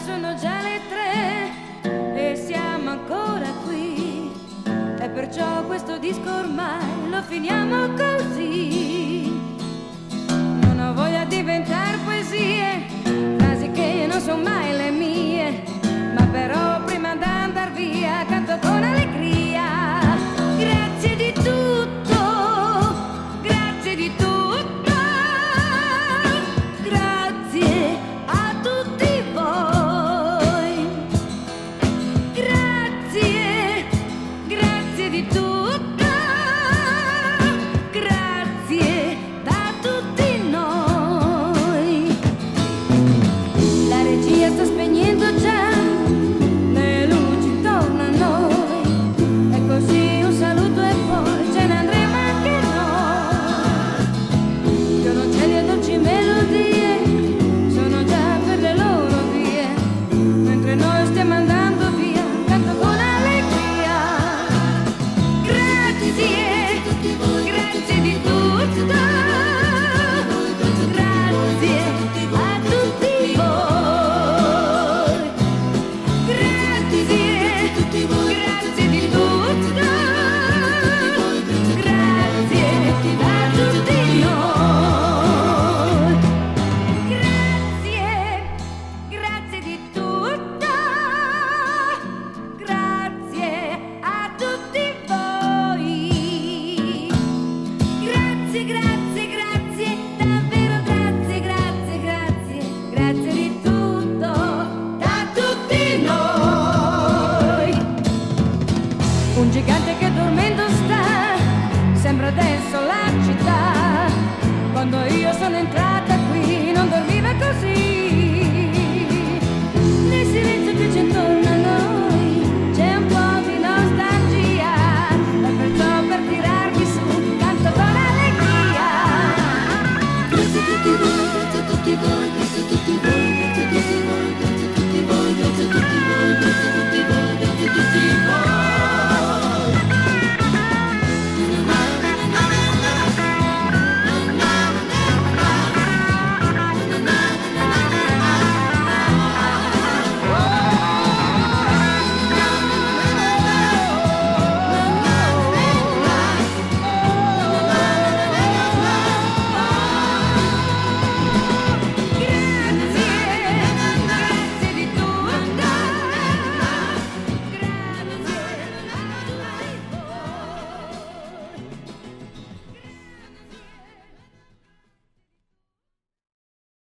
sono già le 3 e siamo ancora qui, e perciò questo disco ormai lo finiamo così. Non ho voglia di inventare poesie, frasi che non sono mai le mie, ma però prima di andar via canto con allegria. Grazie di tutto, grazie di tutto, grazie a tutti voi. Grazie, grazie di tutto, grazie da tutti noi. La regia sta spegnendo già le luci intorno a noi, e così un saluto e poi ce ne andremo anche noi. Violoncelli e dolci melodie sono già per le loro vie, mentre noi stiamo andando via, canto con allegria. Grazie, grazie di tutto, grazie a tutti voi. Grazie, grazie di tutto, grazie a tutti noi. Grazie, grazie di tutto, grazie a tutti voi. Grazie, grazie, grazie, davvero grazie, grazie, grazie, grazie di tutto, da tutti noi. Un gigante che dormendo sta, sembra adesso la città. Quando io sono entrata qui non dormiva così.